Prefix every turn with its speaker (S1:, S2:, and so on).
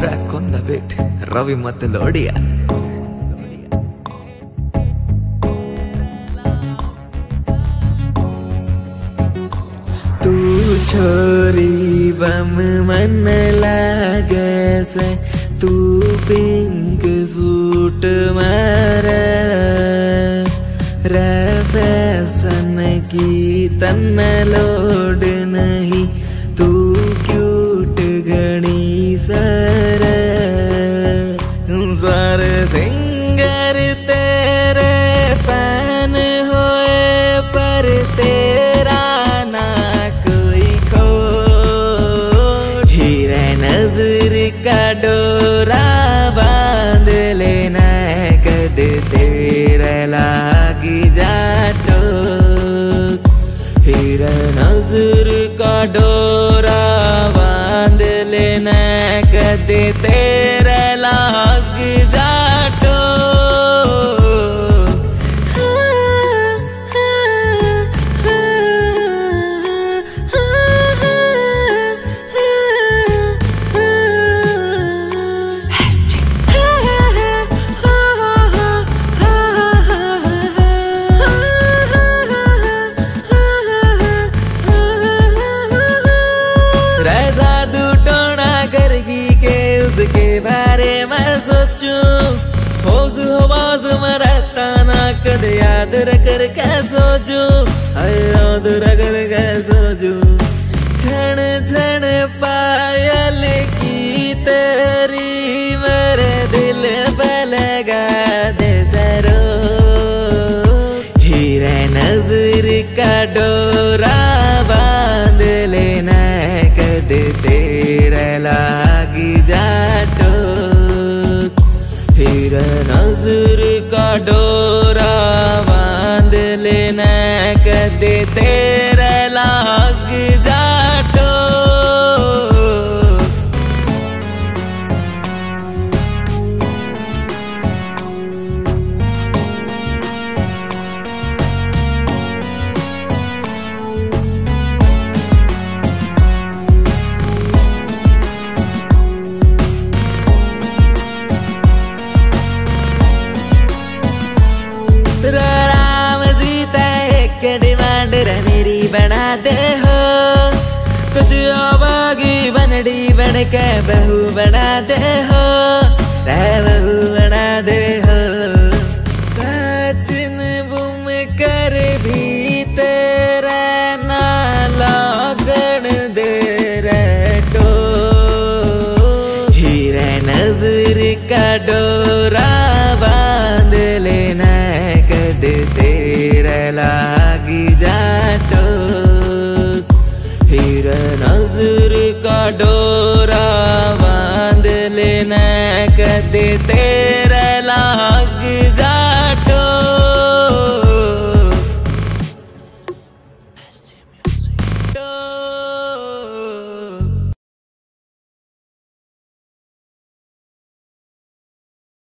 S1: track on the beat, Ravi Matalodia. तू छोरी बम मन लागे से, तू पिंक सूट मारे फैशन की तन लोड नहीं, तू क्यूट घनी सर सिंगर तेरे फैन होए पर तेरा ना कोई खो, हीरे नजर का डोरा बांध लेना कद तेरा लागी जाटो, हीरे नजर का डोरा बांध लेना कद तेरा लाग जाटो। उसके बारे में सोचूं, होश हवास में रहता ना कद याद रख के सोचूं, याद रख के सोचूं। क्षण क्षण पायल की तेरी मेरे दिल पे लगा दे सरो, हीरे नजर का डोरा बांध लेना कद तेरा लागी जाटो, हीरे नजर का डोरा बांध लेना कद तेरा लाग जाटो। राम सीता एक डिमांड मेरी बना दे हो, खुद आवागी बनड़ी बन के बहू बना दे हो, बहू बना दे हो। सचिन बुम कर भी तेरा ना लागण दे रेटो, हीरे नजर का डोरा